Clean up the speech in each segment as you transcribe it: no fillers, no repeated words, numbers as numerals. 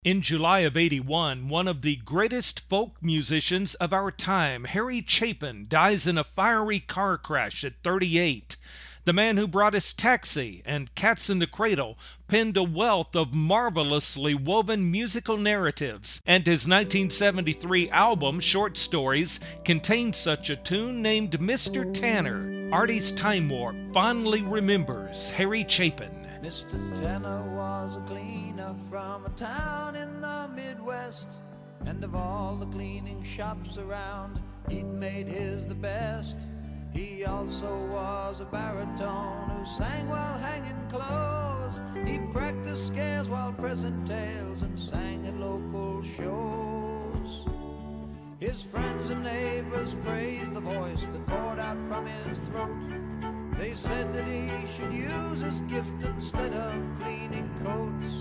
In July of '81, one of the greatest folk musicians of our time, Harry Chapin, dies in a fiery car crash at 38. The man who brought us Taxi and Cats in the Cradle penned a wealth of marvelously woven musical narratives, and his 1973 album, Short Stories, contained such a tune named Mr. Tanner. Artie's Time Warp fondly remembers Harry Chapin. Mr. Tanner was a cleaner from a town in the Midwest, and of all the cleaning shops around, he'd made his the best. He also was a baritone who sang while hanging clothes. He practiced scales while pressing tails and sang at local shows. His friends and neighbors praised the voice that poured out from his throat. They said that he should use his gift instead of cleaning coats.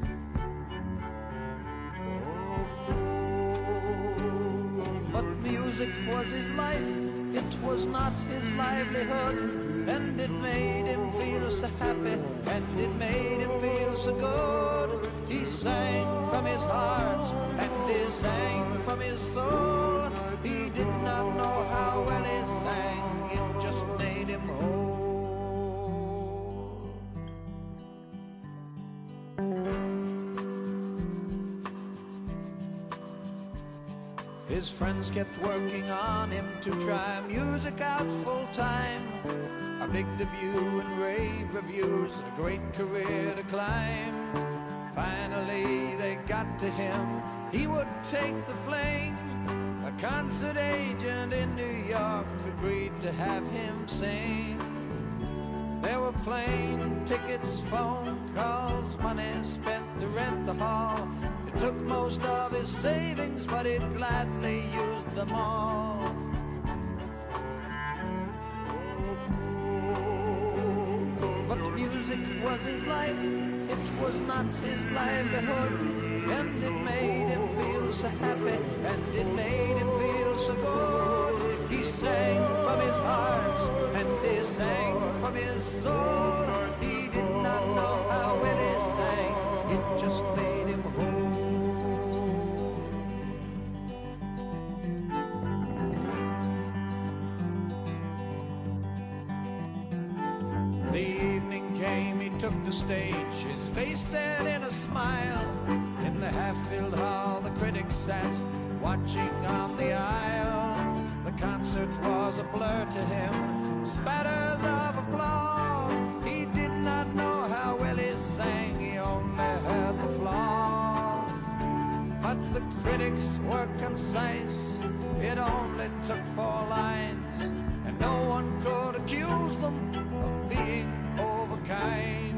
But music was his life, it was not his livelihood, and it made him feel so happy, and it made him feel so good. He sang from his heart, and he sang from his soul. He did not know how well he sang, it just made him whole. His friends kept working on him to try music out full time. A big debut and rave reviews, a great career to climb. Finally they got to him, he would take the fling. A concert agent in New York agreed to have him sing. There were plane tickets, phone calls, money spent to rent the hall. It took most of his savings, but he'd gladly used them all. But music was his life, it was not his livelihood, and it made him feel so happy, and it made him feel so good. He sang from his heart, and he sang from his soul. He did not know how well he sang, it just made him whole. The evening came, he took the stage, his face set in a smile. In the half-filled hall, the critics sat, watching on the aisle. The concert was a blur to him, spatters of applause. He did not know how well he sang, he only heard the flaws. But the critics were concise, it only took 4 lines, and no one could accuse them of being overkind.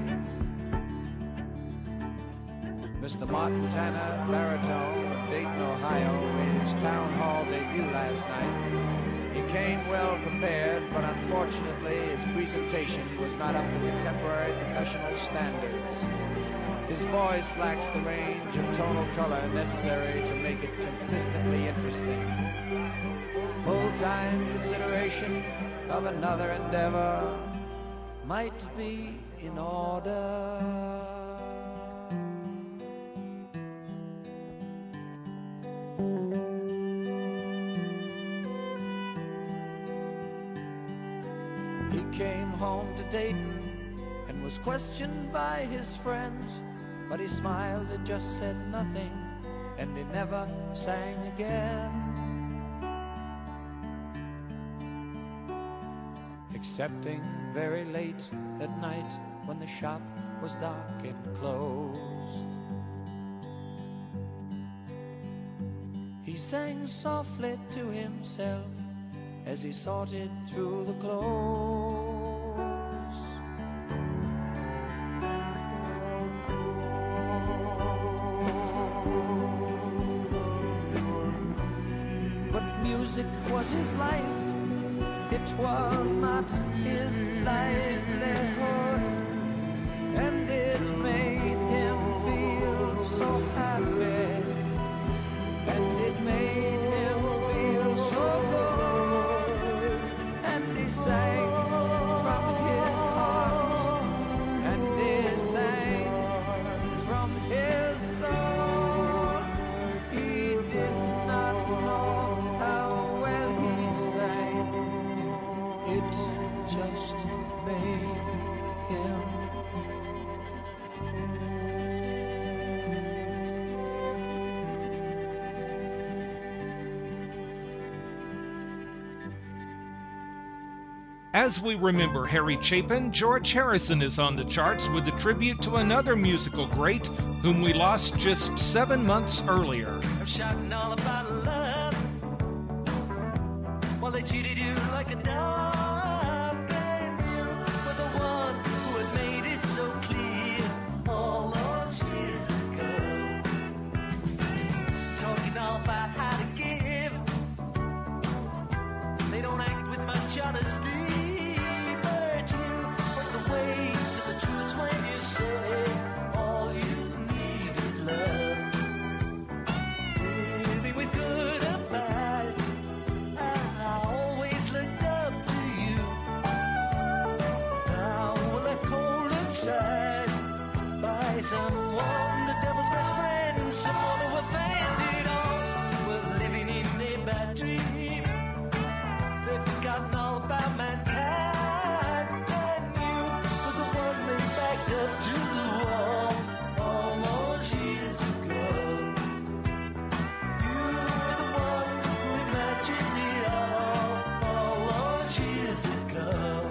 Mr. Martin Tanner, baritone of Dayton, Ohio, made his town hall debut last night. He came well prepared, but unfortunately his presentation was not up to contemporary professional standards. His voice lacks the range of tonal color necessary to make it consistently interesting. Full-time consideration of another endeavor might be in order. He came home to Dayton and was questioned by his friends, but he smiled and just said nothing, and he never sang again. Excepting very late at night when the shop was dark and closed. He sang softly to himself as he sorted through the clothes. But music was his life, it was not his livelihood, and it made him feel so happy, and it made him feel so good, and he sang from his heart, and he sang from his soul. As we remember Harry Chapin, George Harrison is on the charts with a tribute to another musical great whom we lost just 7 months earlier. I'm shouting all about love while they cheated you like a dog, and you were the one who had made it so clear all those years ago. Talking all about how to give, they don't act with much honesty. Someone, the devil's best friend, someone who offended it all. We're living in a bad dream. They've forgotten all about mankind, and you were the one they backed up to the wall all those years ago. You were the one who imagined it all those years ago.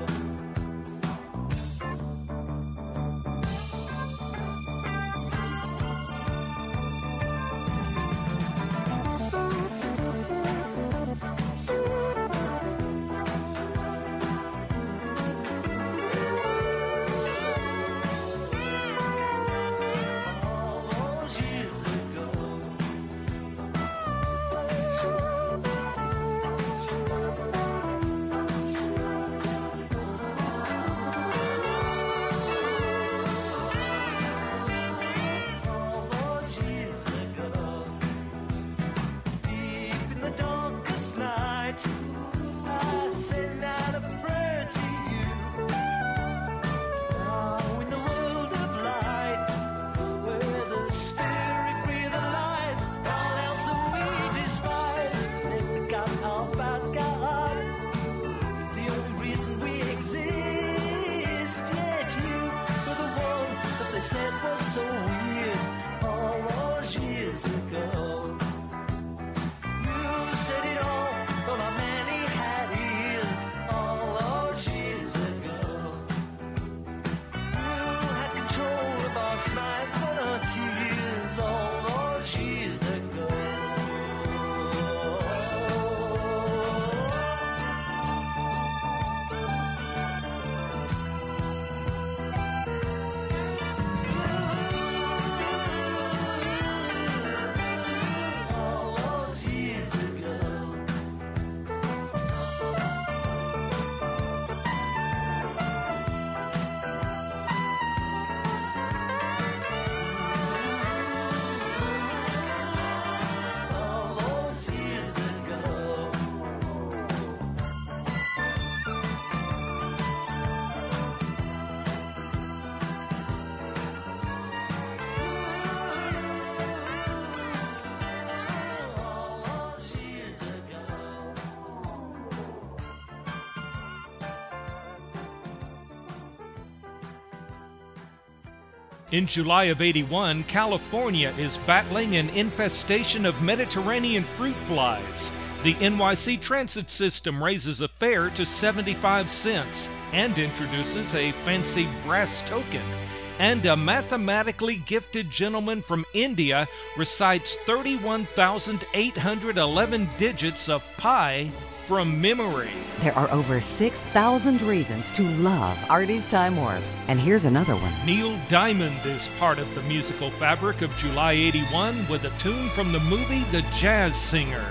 Said was so weird all those years ago. You said it all, but our man he had ears all those years ago. You had control of our smiles and our tears all those years ago. In July of '81, California is battling an infestation of Mediterranean fruit flies. The NYC transit system raises a fare to 75 cents and introduces a fancy brass token. And a mathematically gifted gentleman from India recites 31,811 digits of pi from memory. There are over 6,000 reasons to love Artie's Time Warp. And here's another one. Neil Diamond is part of the musical fabric of July '81 with a tune from the movie The Jazz Singer.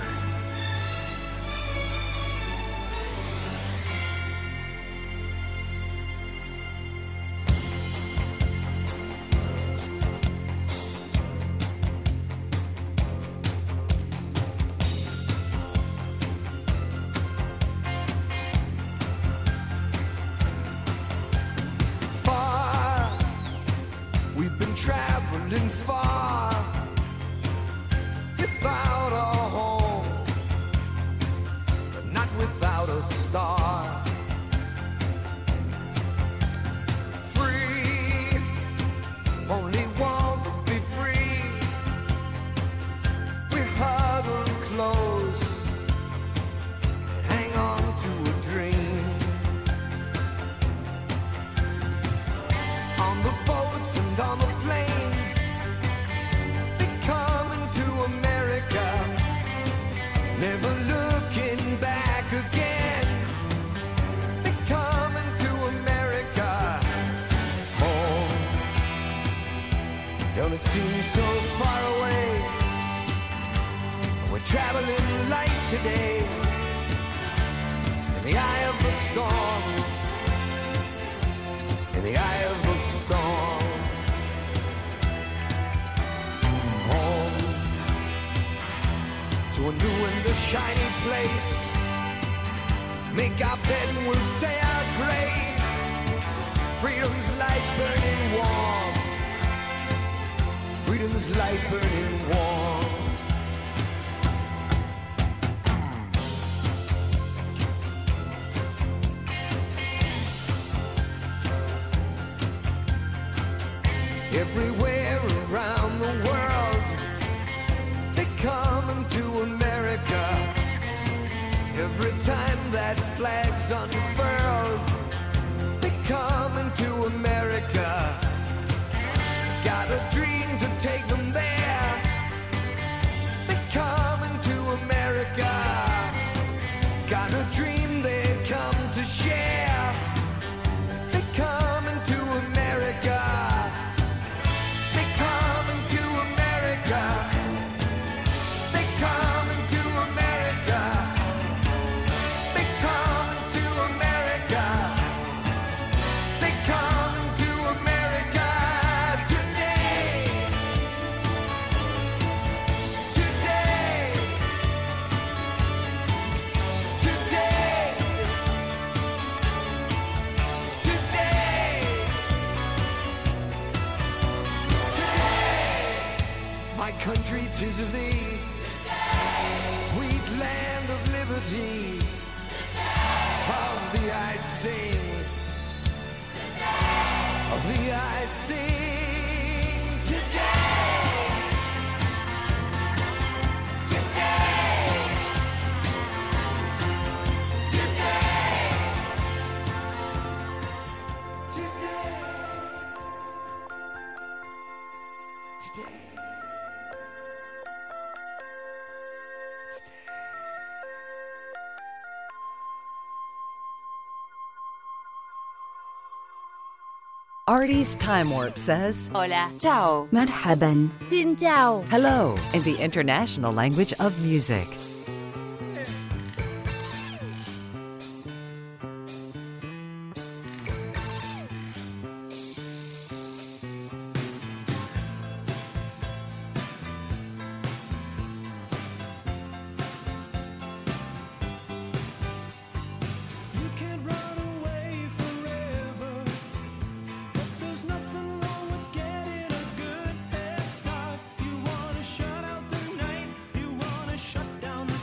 Traveling far without a home. today. In the eye of the storm, in the eye of the storm. Home to a new and a shiny place. Make our bed and we'll say our grace. Freedom's light burning warm. Freedom's light burning warm. Everywhere around the world, they're coming to America. Every time that flag's unfurled, they're coming to America. Got a dream to take them there. They're coming to America. Got a dream they've come to share. They're coming to America. Country, 'tis of thee, sweet land of liberty, of thee I sing, of thee I sing today, today, today, today, today. Artie's Time Warp says, Hola. Ciao. مرحبا. Xin chào. hello in the international language of music. Shut down the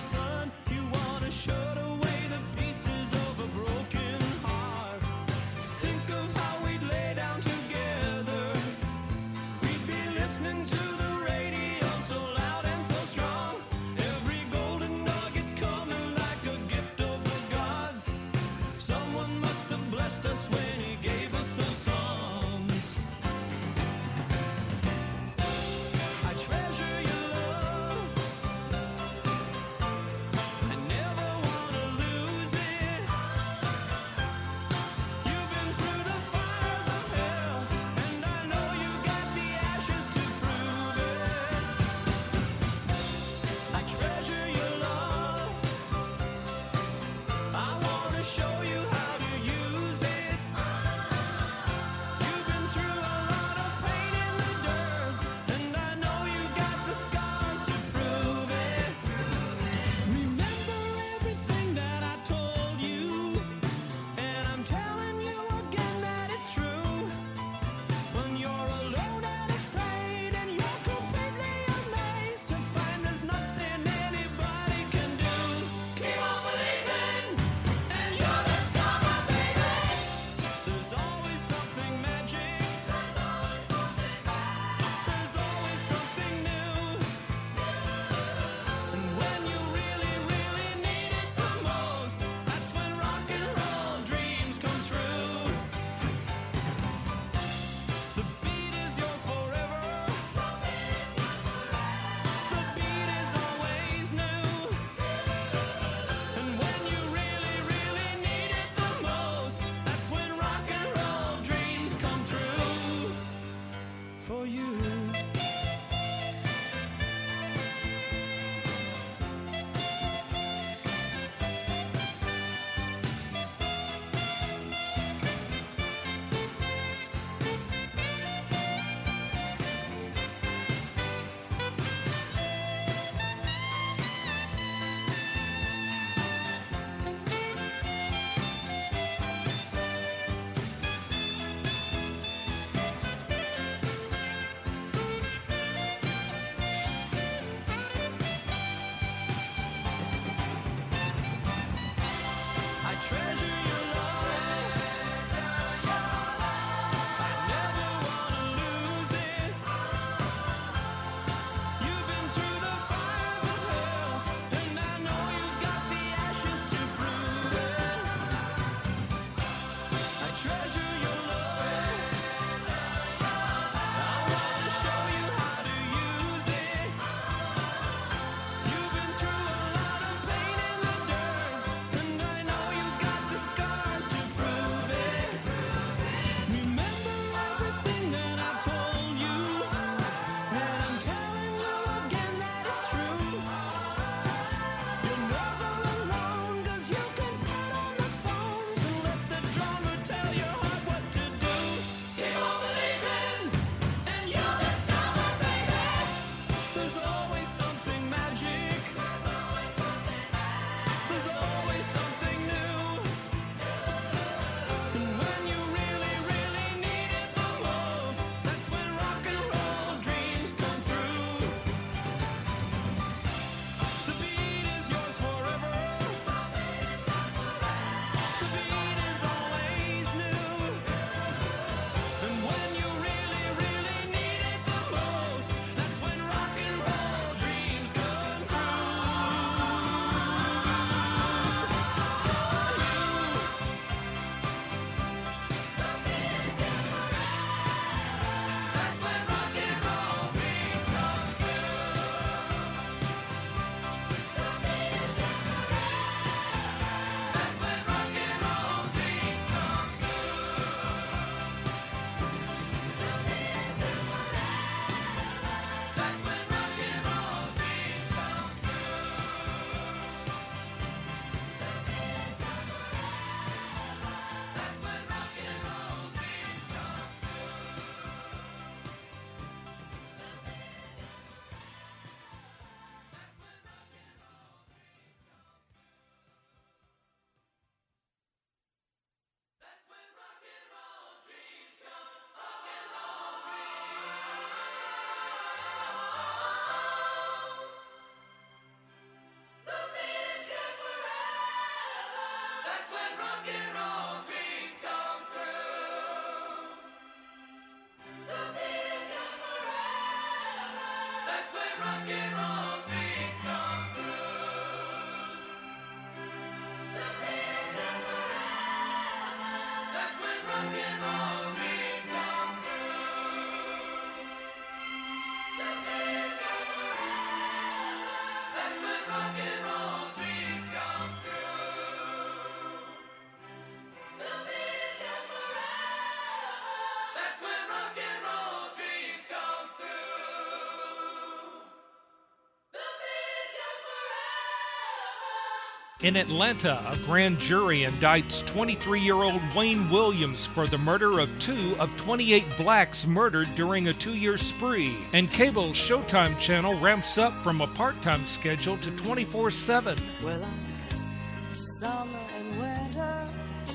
In Atlanta, a grand jury indicts 23-year-old Wayne Williams for the murder of 2 of 28 blacks murdered during a 2-year spree. And cable's Showtime channel ramps up from a part-time schedule to 24/7. Well, summer and winter,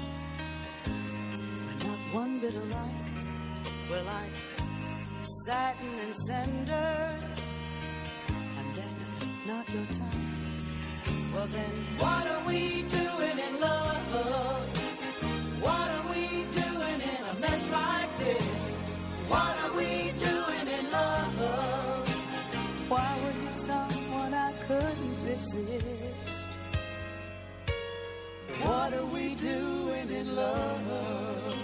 but not one bit alike. We're like satin and cinders. I'm definitely not your type. Well then, what are we doing in love? What are we doing in a mess like this? What are we doing in love? Why were you someone I couldn't resist? What are we doing in love?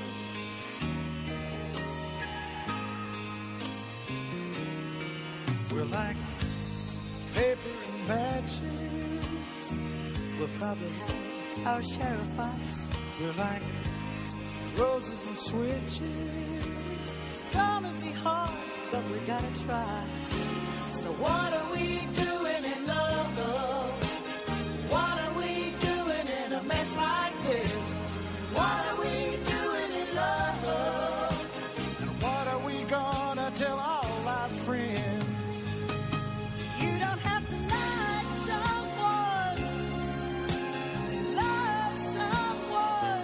We're like paper and matches. We'll probably have our share of fights. We're like roses and switches. It's gonna be hard, but we gotta try. So what are we doing in love? What are we doing in a mess like this? What are we doing in love? And what are we gonna tell all our friends? You don't have to like someone to love someone.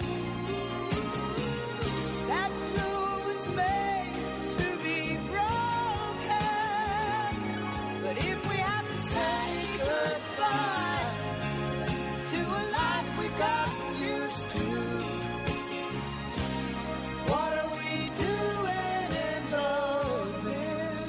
That rule was made to be broken. But if we have to say goodbye to a life we got used to, what are we doing in love then?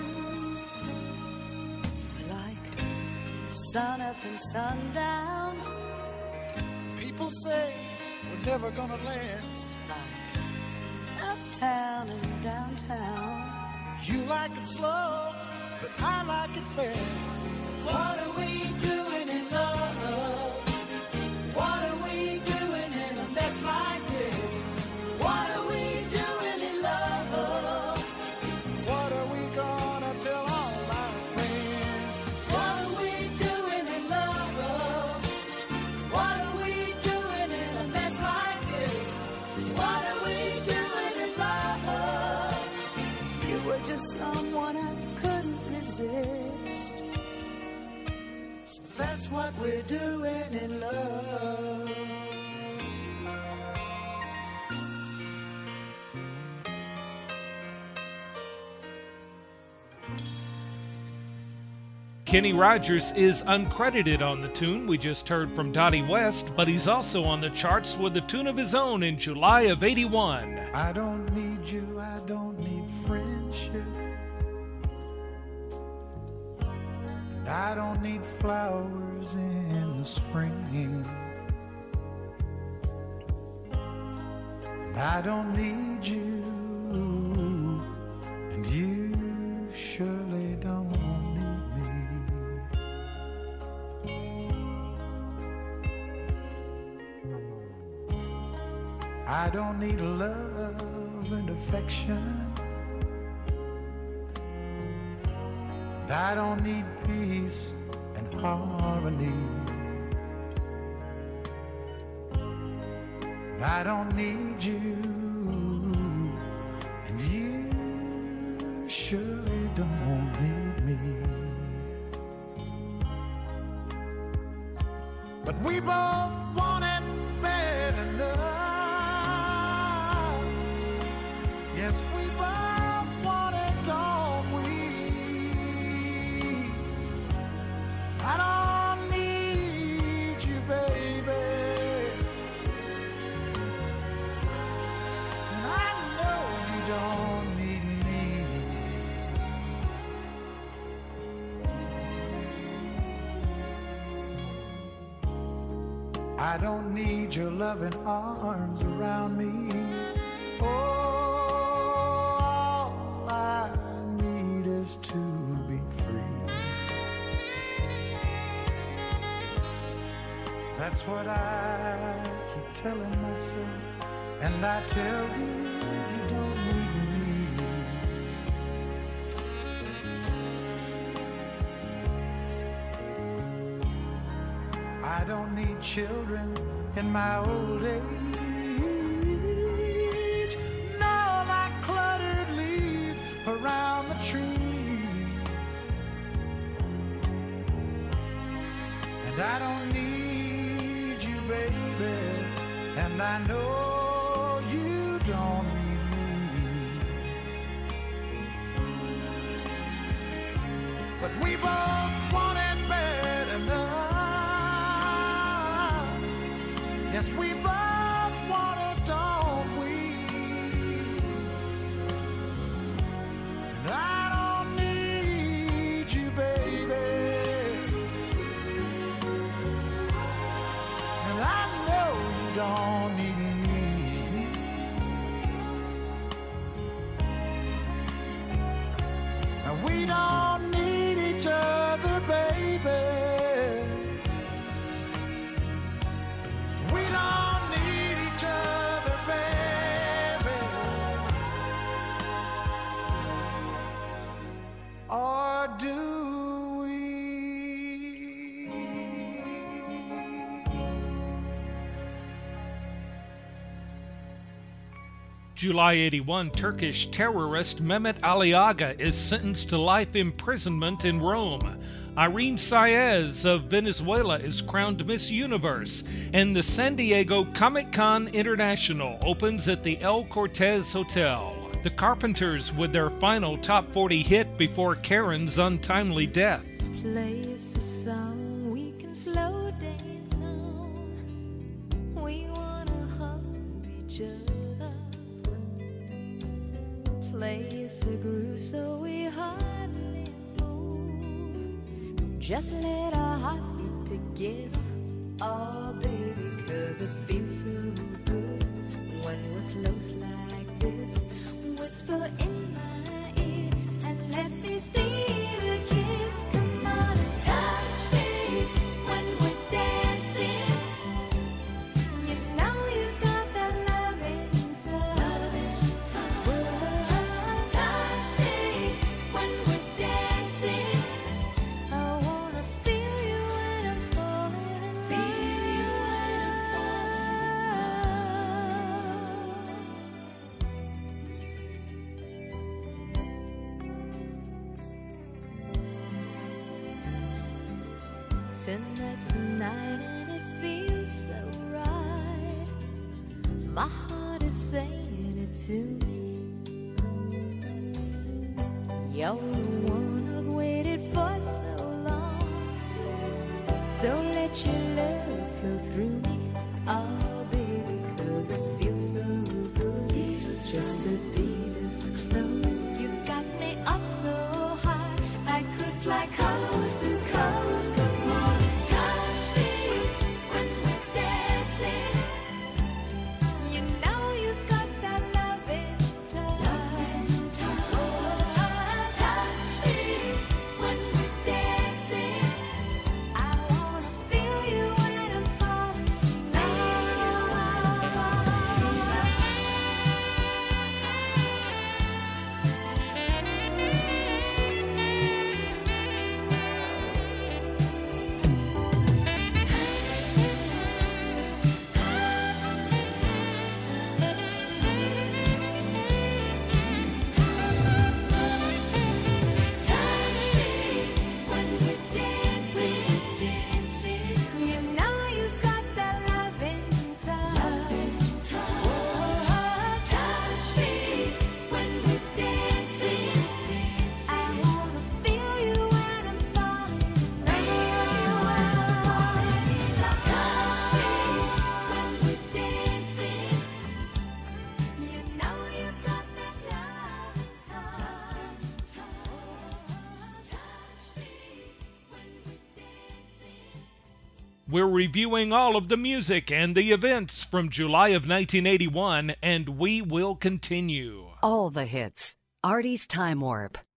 Like sun up and sundown, People say we're never gonna last. like uptown and downtown. You like it slow, but I like it fast. What are we doing in love? What are we doing in a mess like this? What are we doing in love? What are we gonna tell all our friends? What are we doing in love? What are we doing in a mess like this? What are we doing in love? You were just someone I couldn't resist. So that's what we're doing in love. Kenny Rogers is uncredited on the tune we just heard from Dottie West, but he's also on the charts with a tune of his own in July of '81. I don't need you, I don't need friendship. And I don't need flowers in the spring. And I don't need you, and you surely don't need me. I don't need love and affection, and I don't need peace and harmony, and I don't need you, and you surely don't need me. But we both want it bad enough. Yes, we both want it, don't we? I don't need you, baby, and I know you don't need me. I don't need your loving arms around me. Oh, all I need is to be free. That's what I keep telling myself, and I tell you, you don't need me. I don't need children in my old age. No, like cluttered leaves around the trees. And I don't need you, baby, and I know you don't need me. But we both want it bad enough. Yes, we both want it, don't we? And I don't need you, baby, and I know you don't need me. And we don't need each other, baby. We don't need each other, baby. Or do we? July 81, Turkish terrorist Mehmet Ali Aga is sentenced to life imprisonment in Rome. Irene Saez of Venezuela is crowned Miss Universe, and the San Diego Comic-Con International opens at the El Cortez Hotel. The Carpenters with their final top 40 hit before Karen's untimely death. Play us a song we can slow dance on. We wanna hold each other. Play us a groove so we hardly move. Just let our hearts beat together. Oh baby, 'cause it feels so good when we're close like this. Whisper in my ear and let me steal a kiss. Come on and touch me when we're dancing. You know you got that loving touch. Touch me when we're dancing. I wanna feel you when I'm falling in love. Feel you when I'm Tonight's the night and it feels so right. My heart is saying it to me. You're the one I've waited for so long. So let your love flow through me. Oh baby, 'cause it feels so good just to be this close. You've got me up so high I could fly coast to coast. Come on, touch me when we're dancing. You know you've got that loving touch. Touch me when we're dancing. I wanna feel you when I'm falling in We're reviewing all of the music and the events from July of 1981, and we will continue. All the hits. Artie's Time Warp.